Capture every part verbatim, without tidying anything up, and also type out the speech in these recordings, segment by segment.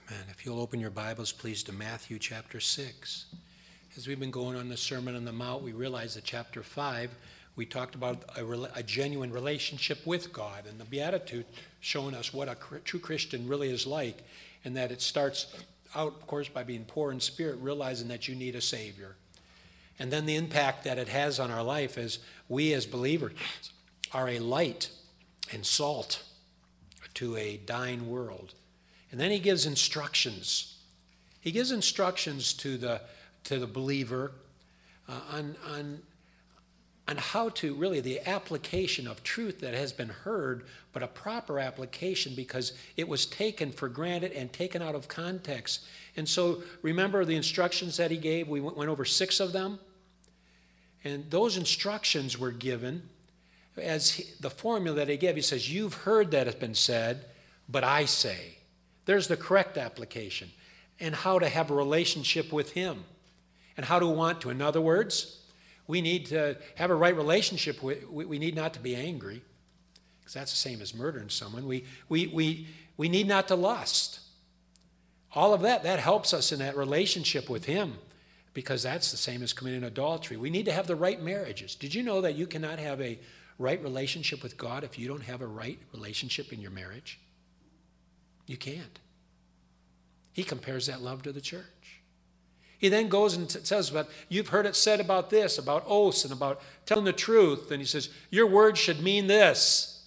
Amen. If you'll open your Bibles, please, to Matthew chapter six. As we've been going on the Sermon on the Mount, we realize that chapter five, we talked about a, a genuine relationship with God, and the Beatitude showing us what a true Christian really is like, and that it starts out, of course, by being poor in spirit, realizing that you need a Savior. And then the impact that it has on our life as we as believers are a light and salt to a dying world. And then he gives instructions. He gives instructions to the to the believer uh, on, on, on how to really the application of truth that has been heard, but a proper application because it was taken for granted and taken out of context. And so remember the instructions that he gave? We went over six of them. And those instructions were given as he, the formula that he gave. He says, you've heard that it's been said, but I say. There's the correct application and how to have a relationship with him and how to want to. In other words, we need to have a right relationship with, we need not to be angry because that's the same as murdering someone. We, we, we, we need not to lust. All of that, that helps us in that relationship with him because that's the same as committing adultery. We need to have the right marriages. Did you know that you cannot have a right relationship with God if you don't have a right relationship in your marriage? You can't. He compares that love to the church. He then goes and t- says about, you've heard it said about this, about oaths and about telling the truth. And he says, your words should mean this.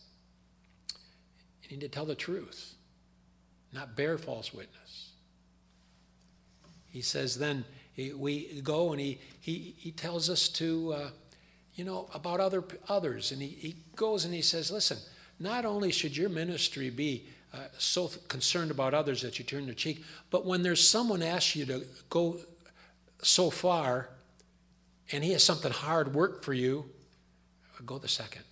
You need to tell the truth, not bear false witness. He says then he, we go and he, he, he tells us to, uh, you know, about other others. And he, he goes and he says, listen, not only should your ministry be Uh, so concerned about others that you turn your cheek, but when there's someone asks you to go so far and he has something hard work for you, go the second.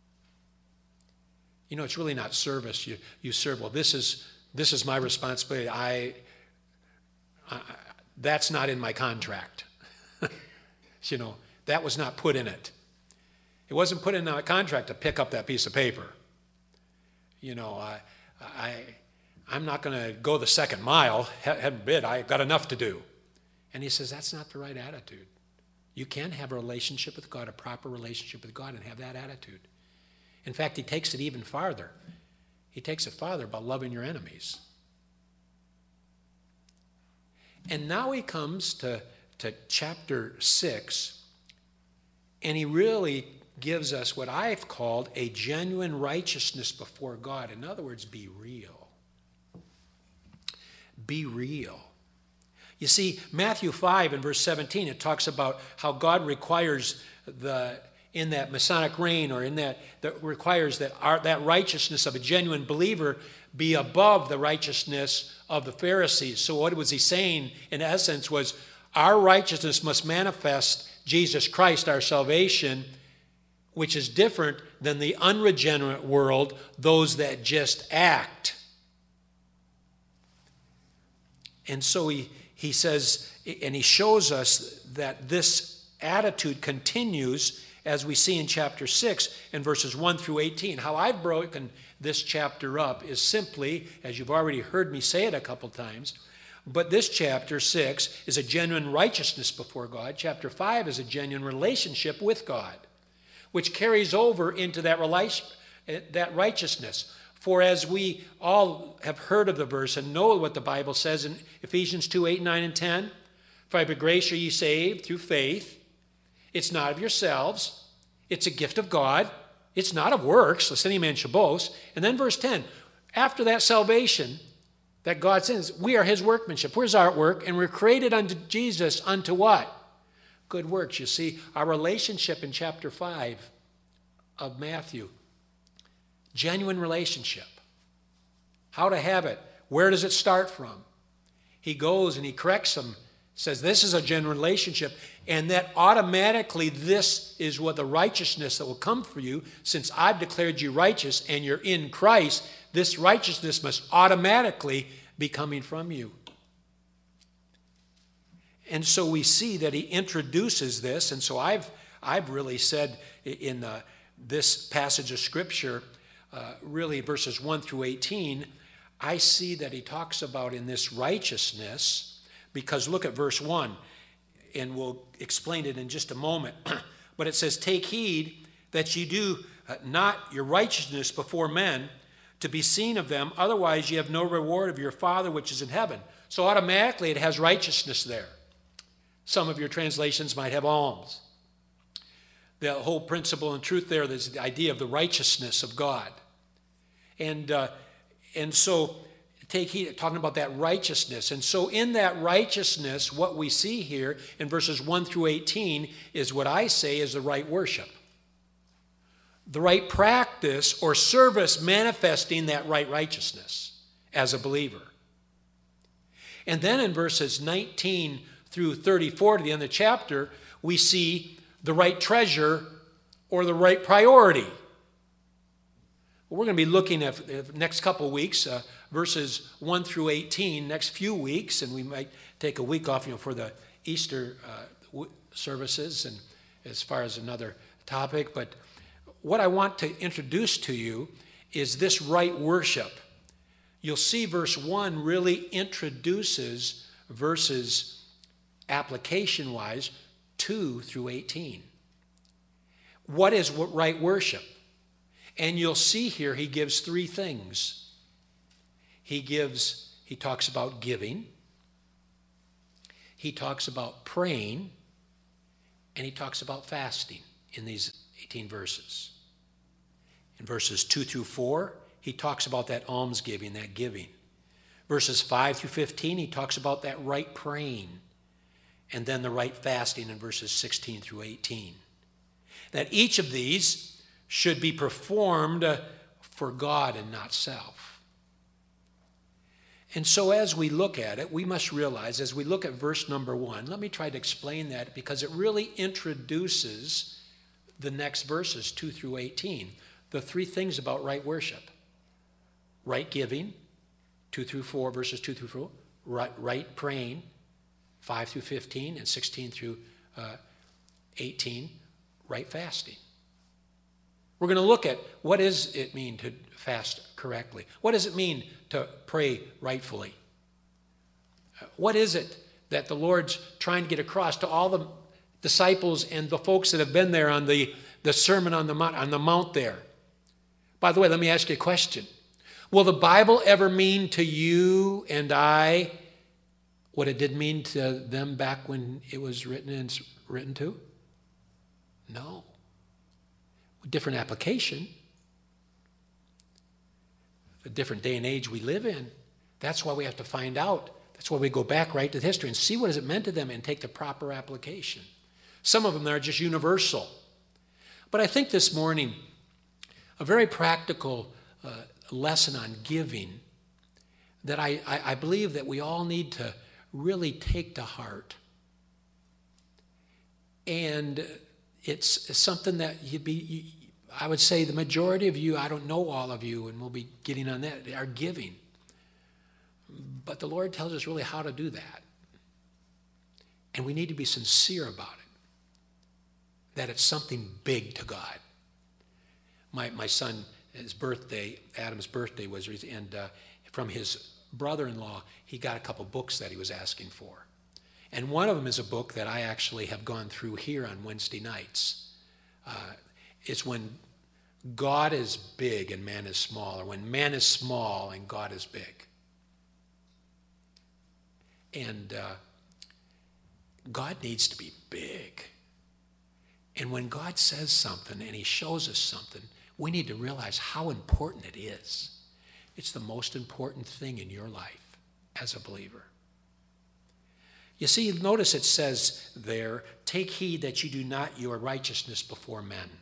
You know, it's really not service. You you serve, well, this is this is my responsibility. I, I that's not in my contract. You know, that was not put in it. It wasn't put in my contract to pick up that piece of paper. You know, I I, I'm not going to go the second mile. Heaven forbid, I got enough to do. And he says, that's not the right attitude. You can have a relationship with God, a proper relationship with God, and have that attitude. In fact, he takes it even farther. He takes it farther about loving your enemies. And now he comes to, to chapter six, and he really gives us what I've called a genuine righteousness before God. In other words, be real. Be real. You see, Matthew five and verse seventeen, it talks about how God requires the, in that Masonic reign or in that, that requires that our, that righteousness of a genuine believer be above the righteousness of the Pharisees. So what was he saying in essence was our righteousness must manifest Jesus Christ, our salvation, which is different than the unregenerate world, those that just act. And so he, he says, and he shows us that this attitude continues as we see in chapter six and verses one through eighteen. How I've broken this chapter up is simply, as you've already heard me say it a couple times, but this chapter six is a genuine righteousness before God. Chapter five is a genuine relationship with God, which carries over into that relation, that righteousness. For as we all have heard of the verse and know what the Bible says in Ephesians two, eight, nine, and ten, for by grace are ye saved through faith. It's not of yourselves. It's a gift of God. It's not of works, lest any man should boast. And then verse ten, after that salvation that God sends, we are his workmanship. Where's our work? And we're created unto Jesus unto what? Good works. You see, our relationship in chapter five of Matthew, genuine relationship. How to have it. Where does it start from? He goes and he corrects them, says this is a genuine relationship, and that automatically this is what the righteousness that will come for you. Since I've declared you righteous and you're in Christ, this righteousness must automatically be coming from you. And so we see that he introduces this, and so I've I've really said in uh, this passage of Scripture, uh, really verses one through eighteen, I see that he talks about in this righteousness, because look at verse one, and we'll explain it in just a moment. But it says, take heed that ye do not your righteousness before men to be seen of them, otherwise ye have no reward of your Father which is in heaven. So automatically it has righteousness there. Some of your translations might have alms. The whole principle and truth there is the idea of the righteousness of God. And, uh, and so take heed, talking about that righteousness. And so in that righteousness, what we see here in verses one through eighteen is what I say is the right worship. The right practice or service manifesting that right righteousness as a believer. And then in verses nineteen through thirty-four to the end of the chapter, we see the right treasure or the right priority. We're going to be looking at the next couple of weeks, uh, verses one through eighteen, next few weeks, and we might take a week off, you know, for the Easter uh, w- services and as far as another topic. But what I want to introduce to you is this right worship. You'll see verse one really introduces verses application-wise two through eighteen. What is right worship? And you'll see here he gives three things. He gives, he talks about giving, he talks about praying, and he talks about fasting in these eighteen verses. In verses two through four, he talks about that almsgiving, that giving. Verses five through fifteen, he talks about that right praying, and then the right fasting in verses sixteen through eighteen. That each of these should be performed for God and not self. And so as we look at it, we must realize, as we look at verse number one, let me try to explain that because it really introduces the next verses, two through eighteen, the three things about right worship. Right giving, two through four, verses two through four, right, right praying, five through fifteen, and sixteen through uh, eighteen, right fasting. We're going to look at what does it mean to fast correctly? What does it mean to pray rightfully? What is it that the Lord's trying to get across to all the disciples and the folks that have been there on the, the Sermon on the Mount, on the Mount there? By the way, let me ask you a question. Will the Bible ever mean to you and I what it did mean to them back when it was written and written to? No. Different application, a different day and age we live in. That's why we have to find out. That's why we go back right to history and see what has it meant to them and take the proper application. Some of them are just universal. But I think this morning, a very practical uh, lesson on giving that I, I, I believe that we all need to really take to heart. And it's something that you'd be, you, I would say the majority of you, I don't know all of you, and we'll be getting on that, are giving. But the Lord tells us really how to do that. And we need to be sincere about it. That it's something big to God. My my son, his birthday, Adam's birthday was, and uh, from his brother-in-law, he got a couple books that he was asking for. And one of them is a book that I actually have gone through here on Wednesday nights. Uh, it's when God is big and man is small, or when man is small and God is big. And uh, God needs to be big. And when God says something and he shows us something, we need to realize how important it is. It's the most important thing in your life as a believer. You see, notice it says there, take heed that you do not your righteousness before men.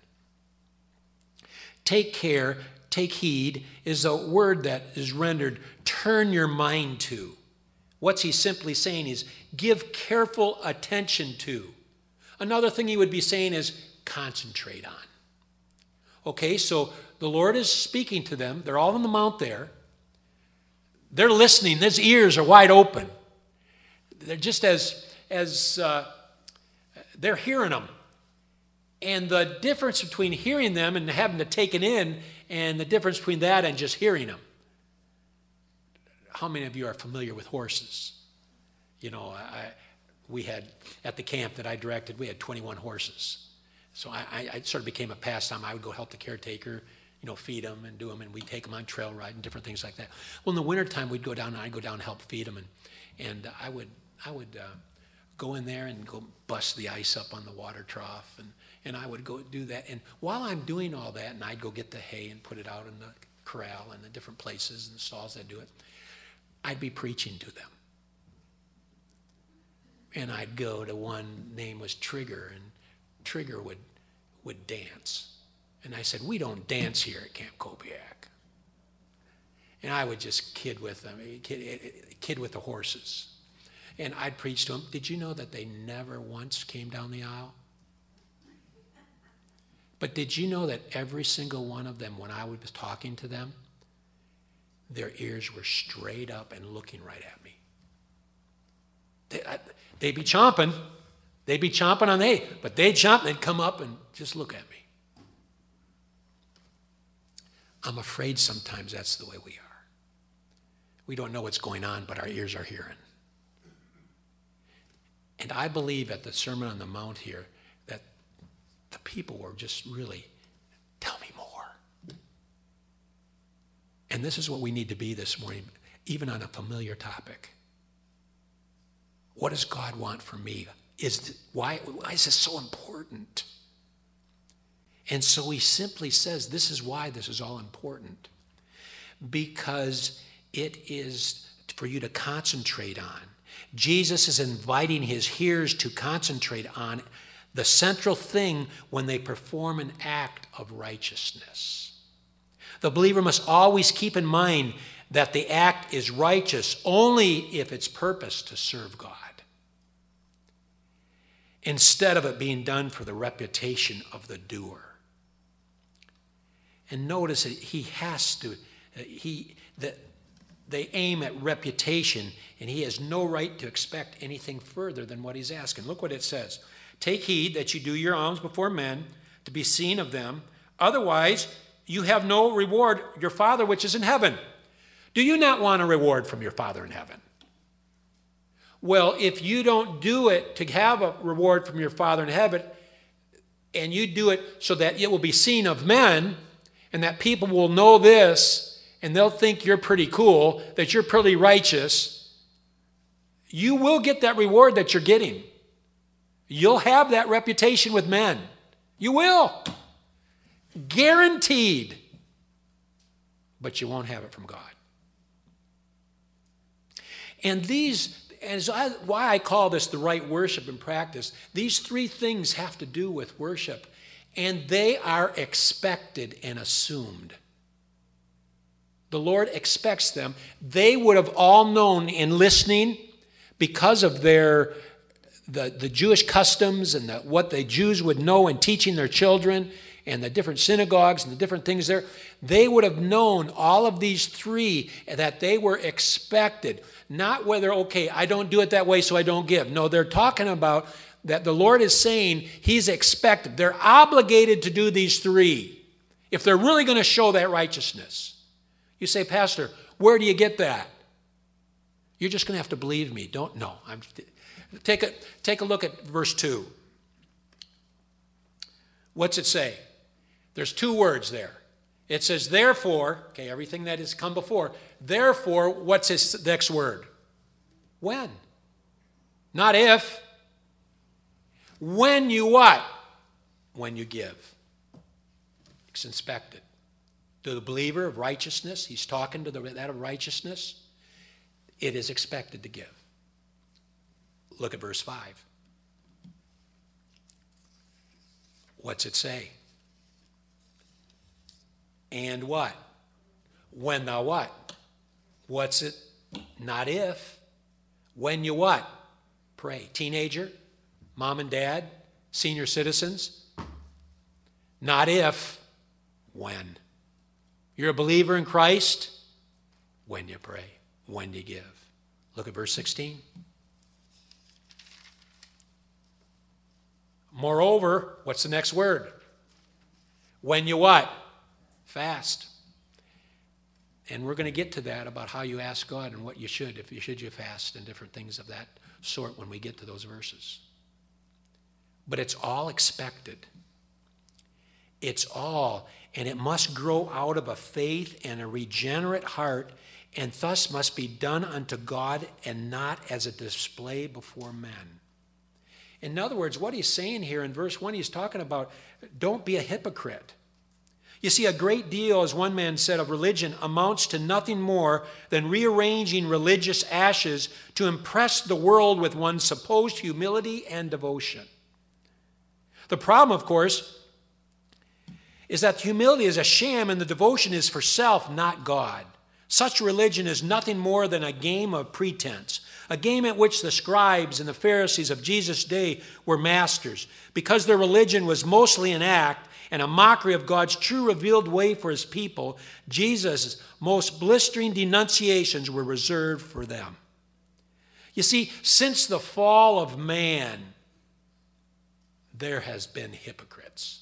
Take care, take heed is a word that is rendered turn your mind to. What's he simply saying is give careful attention to. Another thing he would be saying is concentrate on. Okay, so the Lord is speaking to them. They're all on the mount there. They're listening. His ears are wide open. They're just as, as uh, they're hearing them. And the difference between hearing them and having to take it in and the difference between that and just hearing them. how many of you are familiar with horses? You know, I, we had, at the camp that I directed, we had twenty-one horses. So I, I, I sort of became a pastime. I would go help the caretaker, you know, feed them and do them, and we'd take them on trail ride and different things like that. Well, in the wintertime, we'd go down, and I'd go down and help feed them, and, and I would, I would uh, go in there and go bust the ice up on the water trough, and, and I would go do that. And while I'm doing all that, and I'd go get the hay and put it out in the corral and the different places and the stalls that do it, I'd be preaching to them. And I'd go to one name was Trigger, and Trigger would would dance. And I said, we don't dance here at Camp Kobiak. And I would just kid with them, kid, kid with the horses. And I'd preach to them. Did you know that they never once came down the aisle? But did you know that every single one of them, when I was talking to them, their ears were straight up and looking right at me? They, I, they'd be chomping. They'd be chomping on the hay, but they'd chomp and they'd come up and just look at me. I'm afraid sometimes that's the way we are. We don't know what's going on, but our ears are hearing. And I believe at the Sermon on the Mount here that the people were just really, tell me more. And this is what we need to be this morning, even on a familiar topic. What does God want from me? Is why, why is this so important? And so he simply says, this is why this is all important. Because it is for you to concentrate on. Jesus is inviting his hearers to concentrate on the central thing when they perform an act of righteousness. The believer must always keep in mind that the act is righteous only if its purpose to serve God, instead of it being done for the reputation of the doer. And notice that he has to, he that they aim at reputation, and he has no right to expect anything further than what he's asking. Look what it says. Take heed that you do your alms before men to be seen of them. Otherwise, you have no reward, your Father which is in heaven. Do you not want a reward from your Father in heaven? Well, if you don't do it to have a reward from your Father in heaven, and you do it so that it will be seen of men, and that people will know this, and they'll think you're pretty cool, that you're pretty righteous, you will get that reward that you're getting. You'll have that reputation with men. You will. Guaranteed. But you won't have it from God. And these, and so I, why I call this the right worship and practice, these three things have to do with worship, and they are expected and assumed. The Lord expects them. They would have all known in listening, because of their the, the Jewish customs and the, what the Jews would know in teaching their children and the different synagogues and the different things there. They would have known all of these three, that they were expected. Not whether, okay, I don't do it that way so I don't give. No, they're talking about that the Lord is saying he's expected. They're obligated to do these three if they're really going to show that righteousness. You say, Pastor, where do you get that? You're just going to have to believe me. Don't, no. I'm, take, a, take a look at verse two. What's it say? There's two words there. It says, therefore, okay, everything that has come before. Therefore, what's his next word? When. Not if. When you what? When you give. It's inspected. To the believer of righteousness, he's talking to the, that of righteousness, it is expected to give. Look at verse five. What's it say? And what? When thou what? What's it? Not if. When you what? Pray. Teenager, mom and dad, senior citizens. Not if. When. You're a believer in Christ? When you pray. When you give. Look at verse sixteen. Moreover, what's the next word? When you what? Fast. And we're going to get to that about how you ask God and what you should, if you should you fast and different things of that sort when we get to those verses. But it's all expected. It's all, and it must grow out of a faith and a regenerate heart, and thus must be done unto God and not as a display before men. In other words, what he's saying here in verse one, he's talking about don't be a hypocrite. You see, a great deal, as one man said, of religion amounts to nothing more than rearranging religious ashes to impress the world with one's supposed humility and devotion. The problem, of course, is that humility is a sham and the devotion is for self, not God. Such religion is nothing more than a game of pretense, a game at which the scribes and the Pharisees of Jesus' day were masters, because their religion was mostly an act and a mockery of God's true revealed way for his people. Jesus' most blistering denunciations were reserved for them. You see, since the fall of man, there has been hypocrites.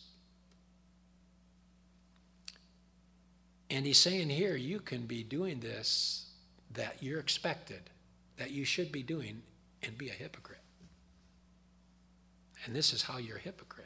And he's saying here, you can be doing this that you're expected, that you should be doing, and be a hypocrite. And this is how you're a hypocrite.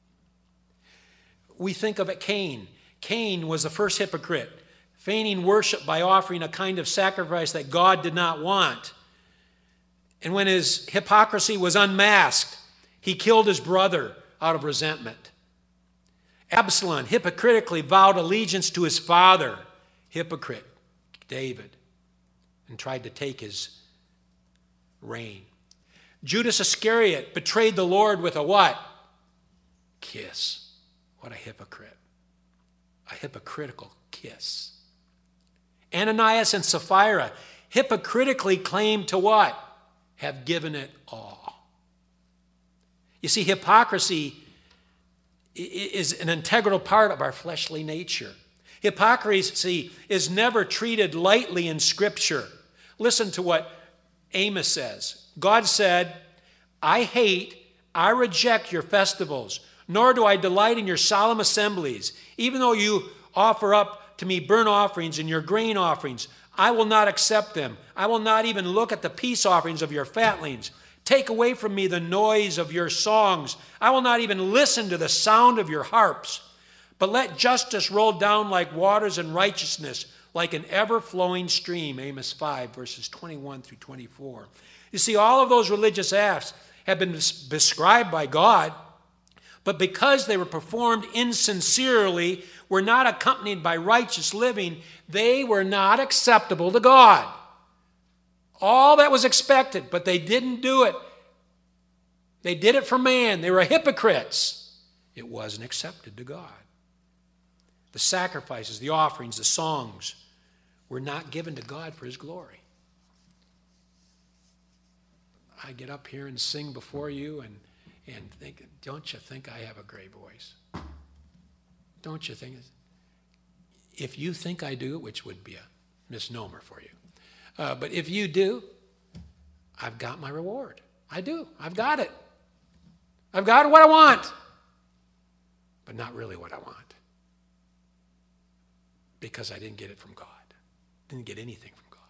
We think of it, Cain. Cain was the first hypocrite, feigning worship by offering a kind of sacrifice that God did not want. And when his hypocrisy was unmasked, he killed his brother out of resentment. Absalom hypocritically vowed allegiance to his father, hypocrite David, and tried to take his reign. Judas Iscariot betrayed the Lord with a what? Kiss. What a hypocrite. A hypocritical kiss. Ananias and Sapphira hypocritically claimed to what? Have given it all. You see, hypocrisy is an integral part of our fleshly nature. Hypocrisy is never treated lightly in Scripture. Listen to what Amos says. God said, I hate, I reject your festivals, nor do I delight in your solemn assemblies. Even though you offer up to me burnt offerings and your grain offerings, I will not accept them. I will not even look at the peace offerings of your fatlings. Take away from me the noise of your songs. I will not even listen to the sound of your harps. But let justice roll down like waters and righteousness like an ever-flowing stream. Amos five, verses twenty-one through twenty-four. You see, all of those religious acts have been prescribed by God, but because they were performed insincerely, were not accompanied by righteous living, they were not acceptable to God. All that was expected, but they didn't do it. They did it for man. They were hypocrites. It wasn't accepted to God. The sacrifices, the offerings, the songs were not given to God for his glory. I get up here and sing before you and, and think, don't you think I have a great voice? Don't you think? If you think I do, which would be a misnomer for you, uh, but if you do, I've got my reward. I do. I've got it. I've got what I want, but not really what I want, because I didn't get it from God. Didn't get anything from God.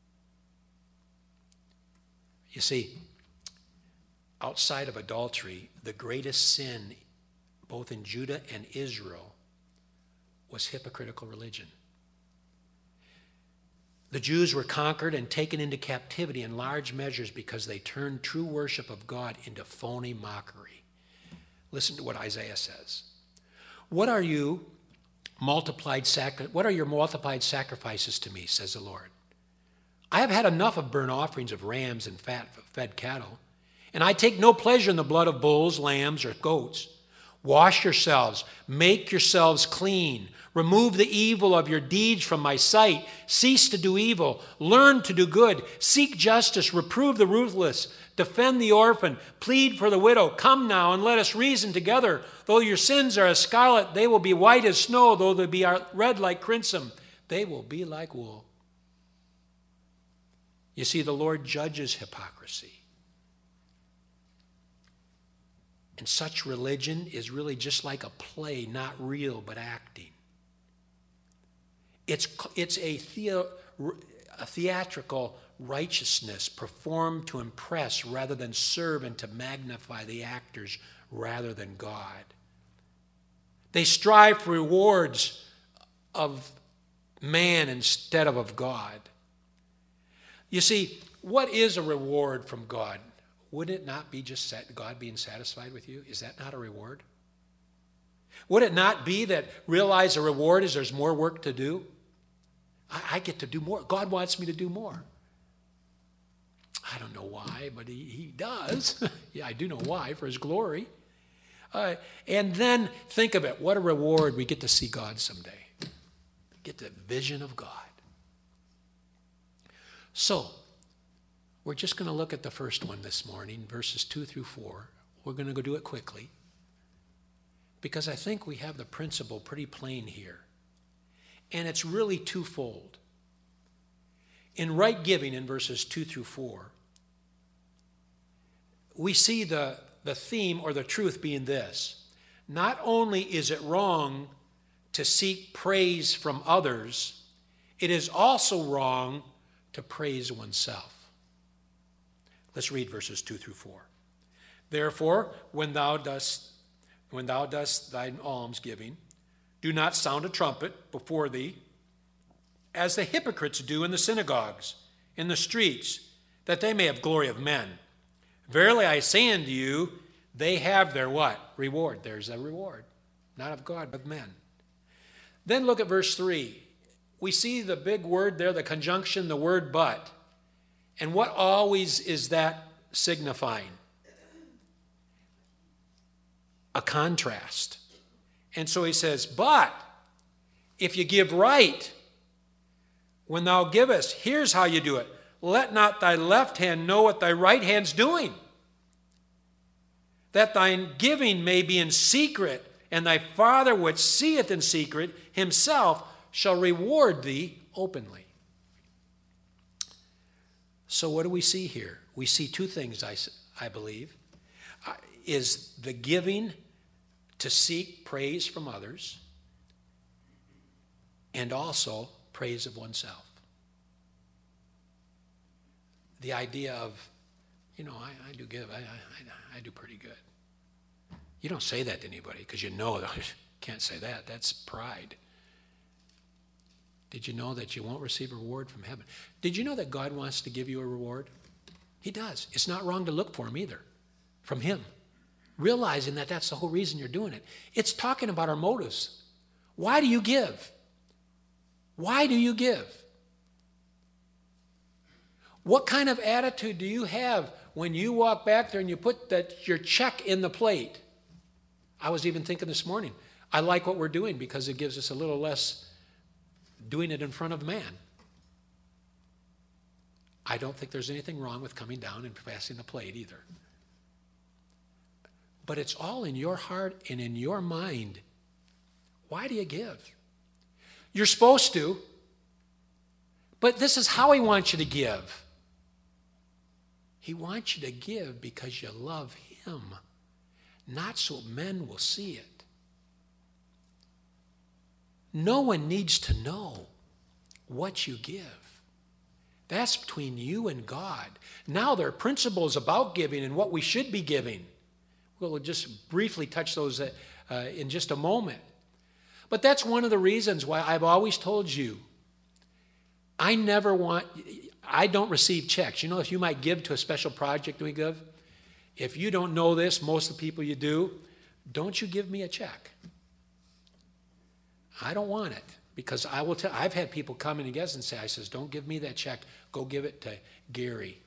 You see, outside of adultery, the greatest sin, both in Judah and Israel, was hypocritical religion. The Jews were conquered and taken into captivity in large measures because they turned true worship of God into phony mockery. Listen to what Isaiah says. What are you multiplied sacri- what are your multiplied sacrifices to me, says the Lord? I have had enough of burnt offerings of rams and fat fed cattle, and I take no pleasure in the blood of bulls, lambs, or goats. Wash yourselves, make yourselves clean. Remove the evil of your deeds from my sight. Cease to do evil. Learn to do good. Seek justice. Reprove the ruthless. Defend the orphan. Plead for the widow. Come now and let us reason together. Though your sins are as scarlet, they will be white as snow. Though they be red like crimson, they will be like wool. You see, the Lord judges hypocrisy. And such religion is really just like a play, not real, but acting. It's, it's a, theo, a theatrical righteousness performed to impress rather than serve, and to magnify the actors rather than God. They strive for rewards of man instead of of God. You see, what is a reward from God? Would it not be just God being satisfied with you? Is that not a reward? Would it not be that realize a reward is there's more work to do? I, I get to do more. God wants me to do more. I don't know why, but he, he does. Yeah, I do know why, for his glory. Uh, and then think of it. What a reward. We get to see God someday. Get the vision of God. So, we're just going to look at the first one this morning, verses two through four. We're going to go do it quickly, because I think we have the principle pretty plain here. And it's really twofold. In right giving, in verses two through four, we see the, the theme or the truth being this. Not only is it wrong to seek praise from others, it is also wrong to praise oneself. Let's read verses two through four. Therefore, when thou dost, when thou dost thine almsgiving, do not sound a trumpet before thee, as the hypocrites do in the synagogues, in the streets, that they may have glory of men. Verily I say unto you, they have their what? Reward. There's a reward. Not of God, but of men. Then look at verse three. We see the big word there, the conjunction, the word but. And what always is that signifying? A contrast. And so he says, but if you give right, when thou givest, here's how you do it. Let not thy left hand know what thy right hand's doing, that thine giving may be in secret, and thy Father which seeth in secret himself shall reward thee openly. So what do we see here? We see two things, I, I believe. Uh, is the giving to seek praise from others, and also praise of oneself. The idea of, you know, I, I do give, I, I, I do pretty good. You don't say that to anybody because you know that you can't say that. That's pride. Did you know that you won't receive a reward from heaven? Did you know that God wants to give you a reward? He does. It's not wrong to look for him either, from him. Realizing that that's the whole reason you're doing it. It's talking about our motives. Why do you give? Why do you give? What kind of attitude do you have when you walk back there and you put that your check in the plate? I was even thinking this morning, I like what we're doing because it gives us a little less doing it in front of man. I don't think there's anything wrong with coming down and passing the plate either. But it's all in your heart and in your mind. Why do you give? You're supposed to, but this is how he wants you to give. He wants you to give because you love him, not so men will see it. No one needs to know what you give. That's between you and God. Now there are principles about giving and what we should be giving. We'll just briefly touch those uh, uh, in just a moment. But that's one of the reasons why I've always told you, I never want, I don't receive checks. You know, if you might give to a special project we give, if you don't know this, most of the people you do, don't you give me a check. I don't want it because I will tell, I've had people come in and guess and say, I says, don't give me that check, go give it to Gary.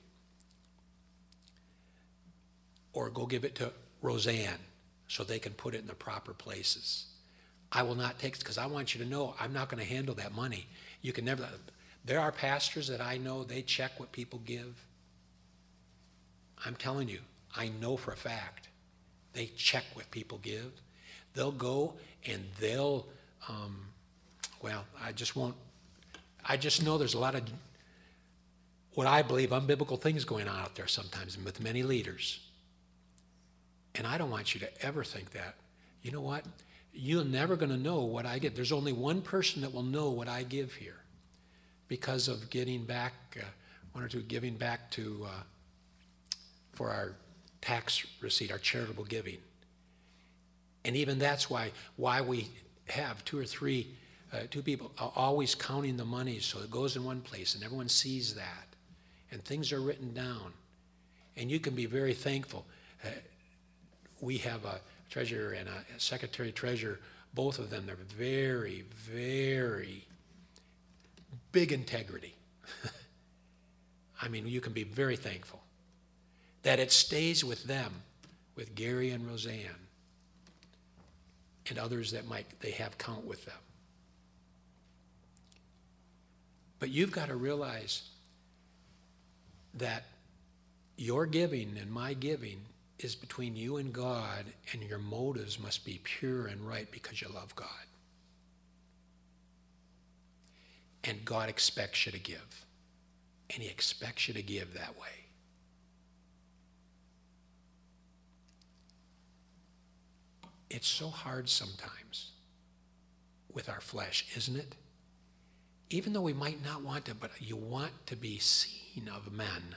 Or go give it to Roseanne so they can put it in the proper places. I will not take it because I want you to know I'm not going to handle that money. You can never, there are pastors that I know, they check what people give. I'm telling you, I know for a fact, they check what people give. They'll go and they'll, um, well, I just won't, I just know there's a lot of what I believe unbiblical things going on out there sometimes with many leaders. And I don't want you to ever think that. You know what? you're never going to know what I give. There's only one person that will know what I give here because of getting back, uh, one or two giving back to, uh, for our tax receipt, our charitable giving. And even that's why, why we have two or three, uh, two people are always counting the money so it goes in one place and everyone sees that. And things are written down. And you can be very thankful. Uh, we have a treasurer and a secretary treasurer, both of them, they're very, very big integrity. I mean, you can be very thankful that it stays with them, with Gary and Roseanne, and others that might, they have count with them. But you've got to realize that your giving and my giving is between you and God, and your motives must be pure and right because you love God. And God expects you to give. And he expects you to give that way. It's so hard sometimes with our flesh, isn't it? Even though we might not want to, but you want to be seen of men.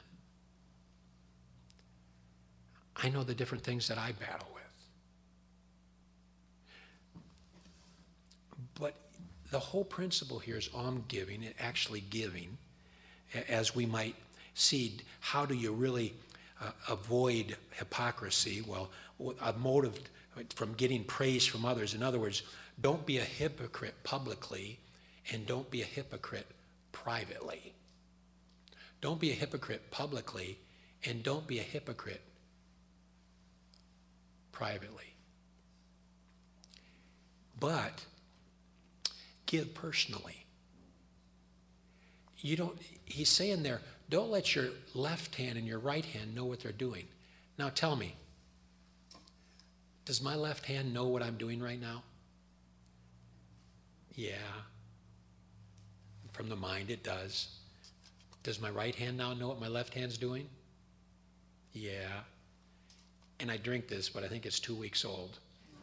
I know the different things that I battle with. But the whole principle here is alms giving, and actually giving, as we might see, how do you really uh, avoid hypocrisy? Well, a motive from getting praise from others. In other words, don't be a hypocrite publicly, and don't be a hypocrite privately. Don't be a hypocrite publicly, and don't be a hypocrite privately. But give personally. You don't, he's saying there, don't let your left hand and your right hand know what they're doing. Now tell me, does my left hand know what I'm doing right now? Yeah. From the mind it does. Does my right hand now know what my left hand's doing? Yeah. And I drink this, but I think it's two weeks old.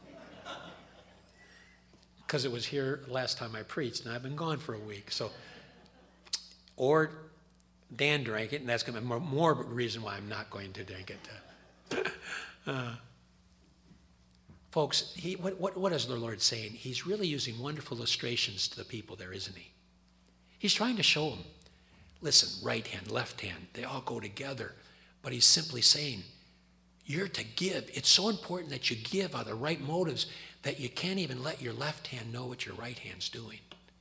Because it was here last time I preached, and I've been gone for a week. So, or Dan drank it, and that's going to be more, more reason why I'm not going to drink it. uh, folks, he, what, what, what is the Lord saying? He's really using wonderful illustrations to the people there, isn't he? He's trying to show them, listen, right hand, left hand, they all go together. But he's simply saying, you're to give. It's so important that you give out of the right motives that you can't even let your left hand know what your right hand's doing.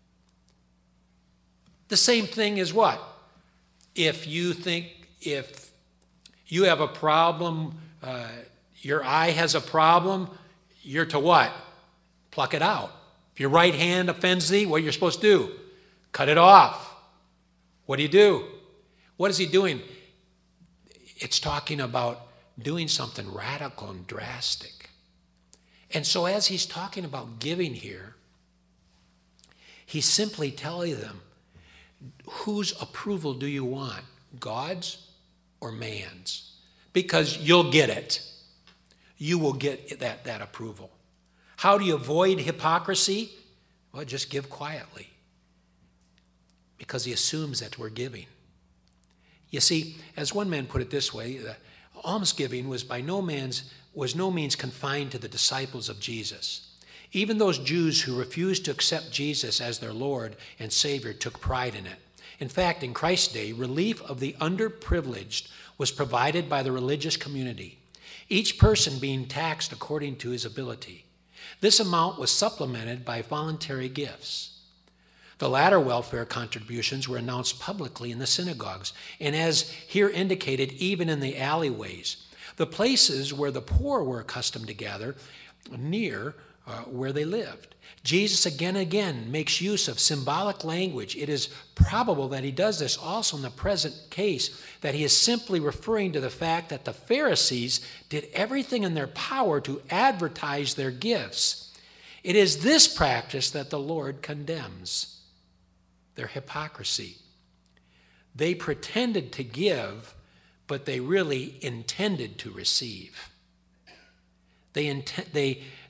The same thing is what? If you think, if you have a problem, uh, your eye has a problem, you're to what? Pluck it out. If your right hand offends thee, what you're supposed to do? Cut it off. What do you do? What is he doing? It's talking about doing something radical and drastic. And so as he's talking about giving here, he's simply telling them, whose approval do you want? God's or man's? Because you'll get it. You will get that, that approval. How do you avoid hypocrisy? Well, just give quietly. Because he assumes that we're giving. You see, as one man put it this way, the almsgiving was by no means was no means confined to the disciples of Jesus. Even those Jews who refused to accept Jesus as their Lord and Savior took pride in it. In fact, in Christ's day, relief of the underprivileged was provided by the religious community, each person being taxed according to his ability. This amount was supplemented by voluntary gifts. The latter welfare contributions were announced publicly in the synagogues, and as here indicated, even in the alleyways, the places where the poor were accustomed to gather near uh, where they lived. Jesus again and again makes use of symbolic language. It is probable that he does this also in the present case, that he is simply referring to the fact that the Pharisees did everything in their power to advertise their gifts. It is this practice that the Lord condemns. Their hypocrisy. They pretended to give, but they really intended to receive. They, int- they,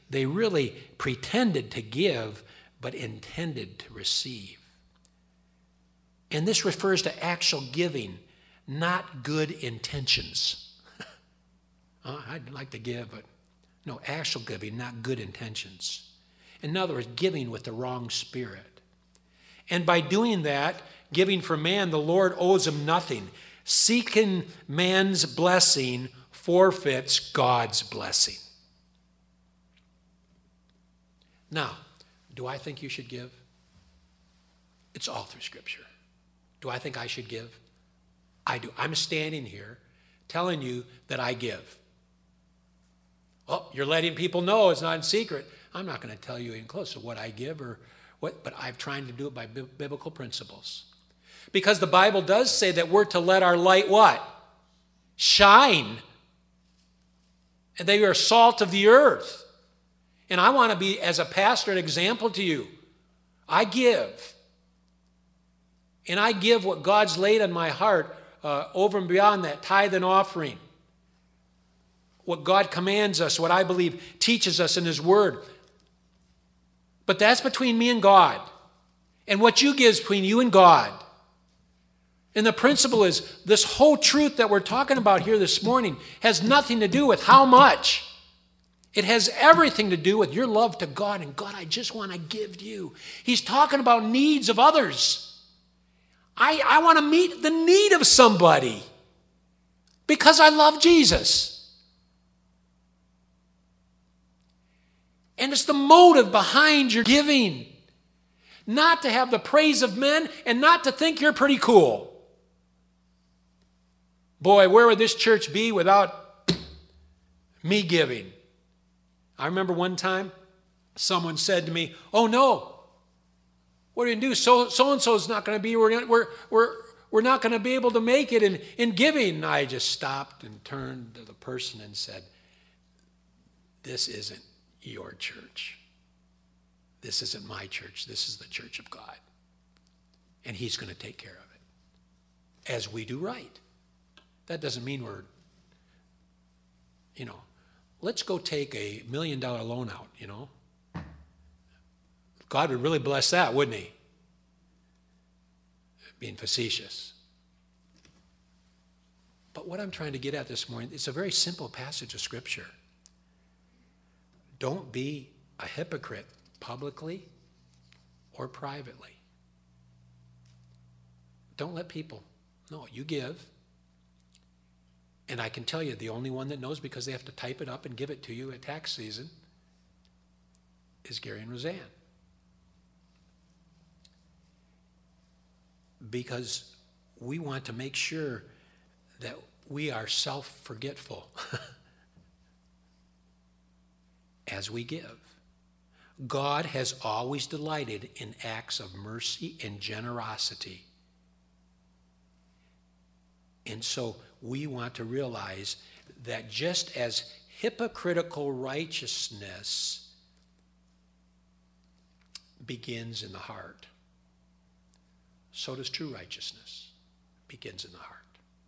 They really pretended to give, but intended to receive. And this refers to actual giving, not good intentions. oh, I'd like to give, but no, actual giving, not good intentions. In other words, giving with the wrong spirit. And by doing that, giving for man, the Lord owes him nothing. Seeking man's blessing forfeits God's blessing. Now, do I think you should give? It's all through Scripture. Do I think I should give? I do. I'm standing here telling you that I give. Oh, you're letting people know it's not in secret. I'm not going to tell you in close to what I give or what, but I'm trying to do it by bi- biblical principles. Because the Bible does say that we're to let our light what? Shine. And they are salt of the earth. And I want to be, as a pastor, an example to you. I give. And I give what God's laid on my heart uh, over and beyond that tithe and offering. What God commands us, what I believe teaches us in His Word. But that's between me and God. And what you give is between you and God. And the principle is this whole truth that we're talking about here this morning has nothing to do with how much. It has everything to do with your love to God. And God, I just want to give you. He's talking about needs of others. I, I want to meet the need of somebody because I love Jesus. And it's the motive behind your giving. Not to have the praise of men and not to think you're pretty cool. Boy, where would this church be without me giving? I remember one time someone said to me, oh no, what are you going to do? So, so-and-so is not going to be, we're, we're, we're, we're not going to be able to make it in, in giving. And I just stopped and turned to the person and said, this isn't your church. This isn't my church. This is the church of God. And He's going to take care of it as we do right. That doesn't mean we're, you know, let's go take a million dollar loan out, you know. God would really bless that, wouldn't He? Being facetious. But what I'm trying to get at this morning, it's a very simple passage of Scripture. Don't be a hypocrite publicly or privately. Don't let people, no, you give. And I can tell you, the only one that knows because they have to type it up and give it to you at tax season is Gary and Roseanne. Because we want to make sure that we are self-forgetful as we give. God has always delighted in acts of mercy and generosity. And so we want to realize that just as hypocritical righteousness begins in the heart, so does true righteousness begins in the heart.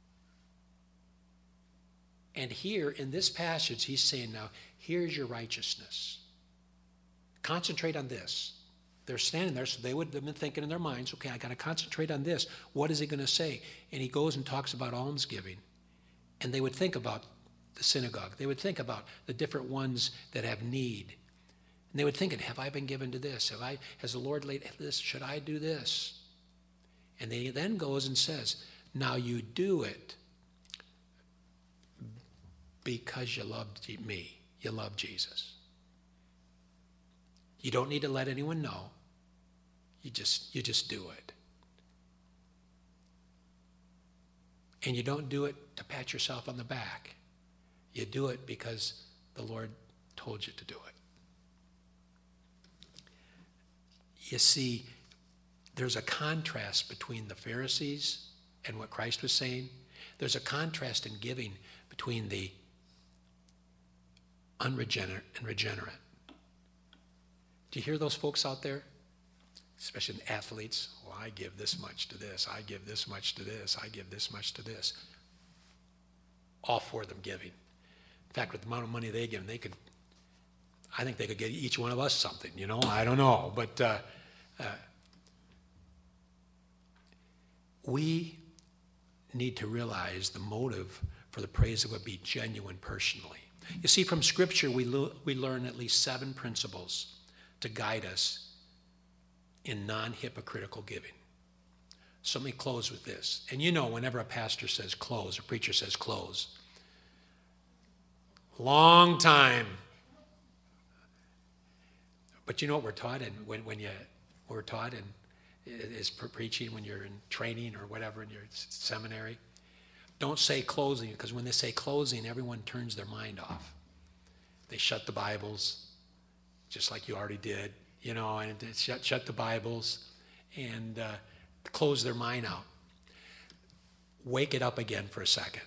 And here in this passage, he's saying, now, here's your righteousness. Concentrate on this. They're standing there, so they would have been thinking in their minds, okay, I got to concentrate on this. What is he going to say? And he goes and talks about almsgiving. And they would think about the synagogue. They would think about the different ones that have need. And they would think, have I been given to this? Have I, has the Lord laid this? Should I do this? And he then goes and says, now you do it because you love me. You love Jesus. You don't need to let anyone know. You just, you just do it. And you don't do it to pat yourself on the back. You do it because the Lord told you to do it. You see, there's a contrast between the Pharisees and what Christ was saying. There's a contrast in giving between the unregenerate and regenerate. Do you hear those folks out there? Especially the athletes. Well, I give this much to this. I give this much to this. I give this much to this. All four of them giving. In fact, with the amount of money they give, they could, I think they could get each one of us something, you know, I don't know. But uh, uh, we need to realize the motive for the praise would be genuine personally. You see, from Scripture, we, lo- we learn at least seven principles to guide us in non-hypocritical giving. So let me close with this. And you know, whenever a pastor says close, a preacher says close, long time. But you know what we're taught in when, when you we're taught in is preaching when you're in training or whatever in your seminary. Don't say closing, because when they say closing, everyone turns their mind off. They shut the Bibles, just like you already did, you know, and shut, shut the Bibles and uh, close their mind out. Wake it up again for a second.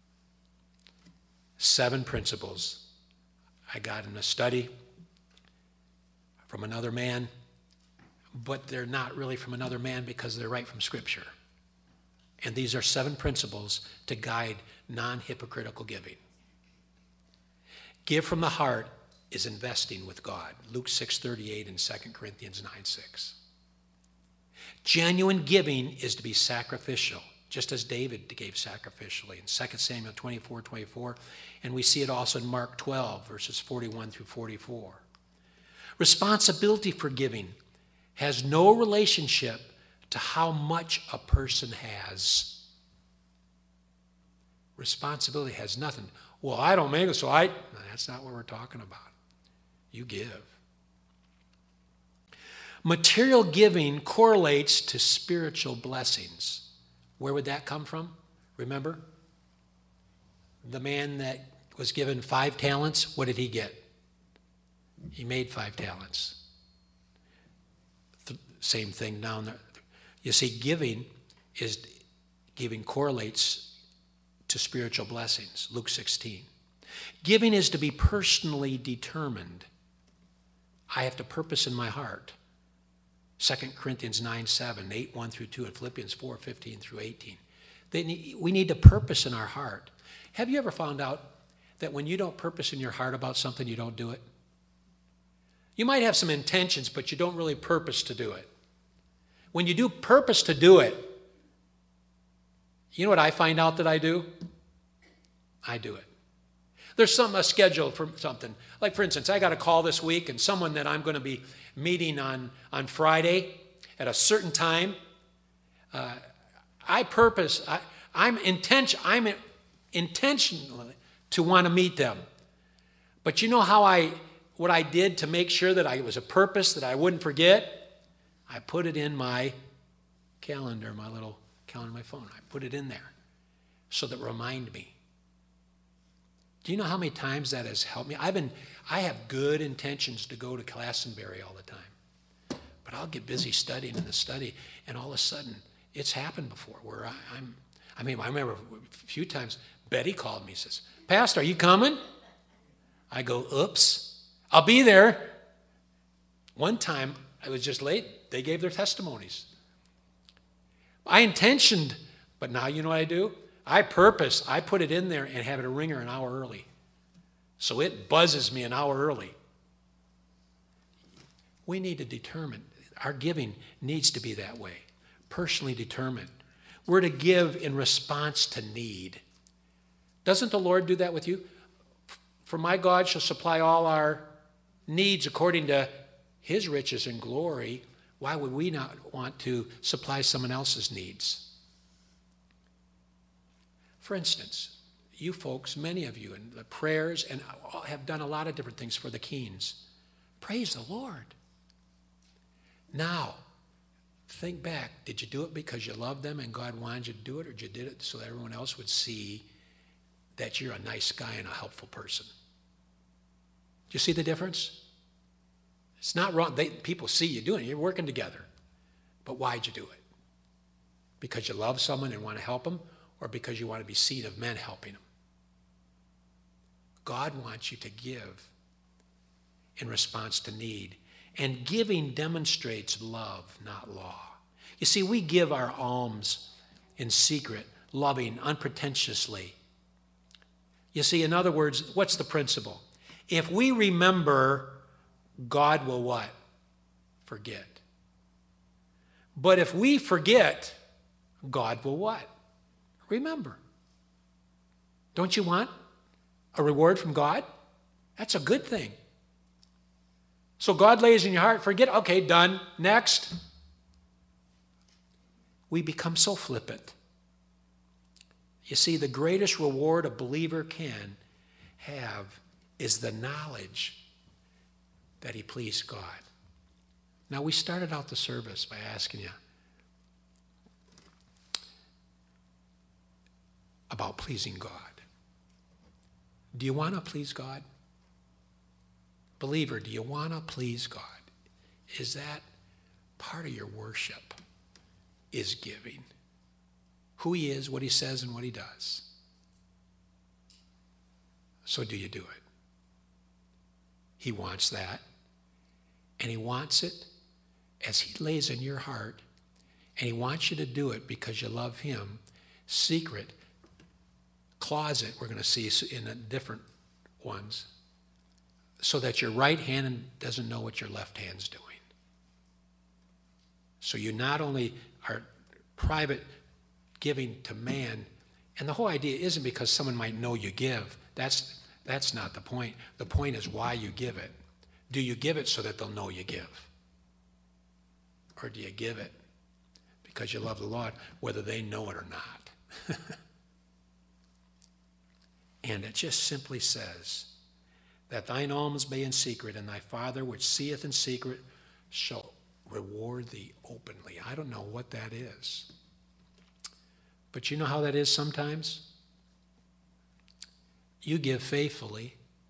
Seven principles I got in a study from another man, but they're not really from another man because they're right from Scripture. And these are seven principles to guide non-hypocritical giving. Give from the heart is investing with God. Luke six thirty-eight and Second Corinthians nine six. Genuine giving is to be sacrificial, just as David gave sacrificially in Second Samuel twenty-four twenty-four, and we see it also in Mark twelve, verses forty-one through forty-four. Responsibility for giving has no relationship to how much a person has. Responsibility has nothing. Well, I don't make it, so I... No, that's not what we're talking about. You give. Material giving correlates to spiritual blessings. Where would that come from? Remember? The man that was given five talents, what did he get? He made five talents. The same thing down there. You see, giving is giving correlates to spiritual blessings. Luke sixteen. Giving is to be personally determined. I have to purpose in my heart. Second Corinthians nine seven, eight one through two, and Philippians four fifteen through eighteen. They need, we need to purpose in our heart. Have you ever found out that when you don't purpose in your heart about something, you don't do it? You might have some intentions, but you don't really purpose to do it. When you do purpose to do it, you know what I find out that I do? I do it. There's some a schedule for something. Like, for instance, I got a call this week, and someone that I'm going to be meeting on, on Friday at a certain time. Uh, I purpose, I, I'm, intention, I'm intentional to want to meet them. But you know how I, what I did to make sure that I, it was a purpose that I wouldn't forget? I put it in my calendar, my little calendar on my phone. I put it in there so that it remind me. Do you know how many times that has helped me? I've been, I have good intentions to go to Glastonbury all the time, but I'll get busy studying in the study, and all of a sudden, it's happened before where I, I'm, I mean, I remember a few times, Betty called me and says, Pastor, are you coming? I go, oops, I'll be there. One time, I was just late. They gave their testimonies. I intentioned, but now you know what I do? I purpose, I put it in there and have it a ringer an hour early. So it buzzes me an hour early. We need to determine, our giving needs to be that way, personally determined. We're to give in response to need. Doesn't the Lord do that with you? For my God shall supply all our needs according to his riches and glory. Why would we not want to supply someone else's needs? For instance, you folks, many of you, in the prayers, and have done a lot of different things for the Keens. Praise the Lord. Now, think back. Did you do it because you loved them and God wanted you to do it, or did you did it so that everyone else would see that you're a nice guy and a helpful person? Do you see the difference? It's not wrong. They, people see you doing it. You're working together. But why'd you do it? Because you love someone and want to help them, or because you want to be seen of men helping them? God wants you to give in response to need. And giving demonstrates love, not law. You see, we give our alms in secret, loving, unpretentiously. You see, in other words, what's the principle? If we remember God will what? Forget. But if we forget, God will what? Remember. Don't you want a reward from God? That's a good thing. So God lays in your heart, forget, okay, done, next. We become so flippant. You see, the greatest reward a believer can have is the knowledge that he pleased God. Now, we started out the service by asking you about pleasing God. Do you want to please God? Believer, do you want to please God? Is that part of your worship? Is giving. Who he is, what he says, and what he does. So do you do it? He wants that. And he wants it as he lays in your heart. And he wants you to do it because you love him. Secret, closet, we're going to see in a different ones. So that your right hand doesn't know what your left hand's doing. So you not only are private giving to man, and the whole idea isn't because someone might know you give. That's, that's not the point. The point is why you give it. Do you give it so that they'll know you give? Or do you give it because you love the Lord, whether they know it or not? And it just simply says that thine alms be in secret, and thy Father which seeth in secret shall reward thee openly. I don't know what that is. But you know how that is sometimes? You give faithfully,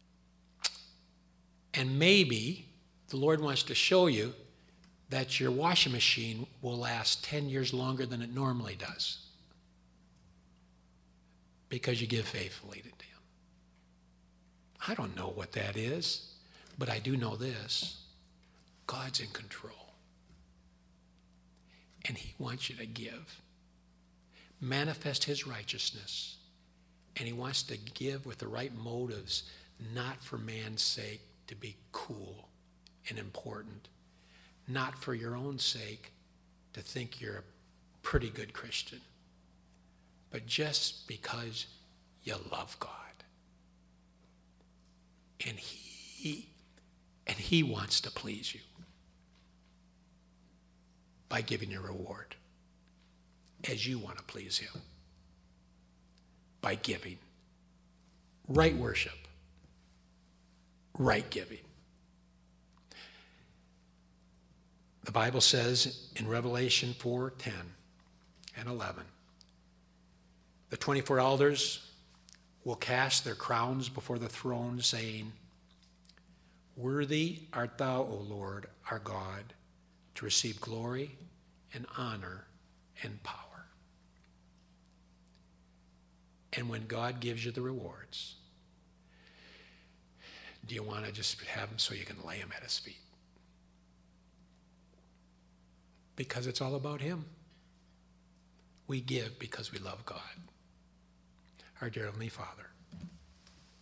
and maybe the Lord wants to show you that your washing machine will last ten years longer than it normally does because you give faithfully to him. I don't know what that is, but I do know this. God's in control. And he wants you to give. Manifest his righteousness. And he wants to give with the right motives, not for man's sake to be cool and important, not for your own sake to think you're a pretty good Christian, but just because you love God. And he, and he wants to please you by giving you a reward as you want to please him by giving. Right worship. Right giving. The Bible says in Revelation four ten and eleven, the twenty-four elders will cast their crowns before the throne, saying, worthy art thou, O Lord, our God, to receive glory and honor and power. And when God gives you the rewards, do you want to just have them so you can lay them at his feet? Because it's all about him. We give because we love God. Our dear Heavenly Father,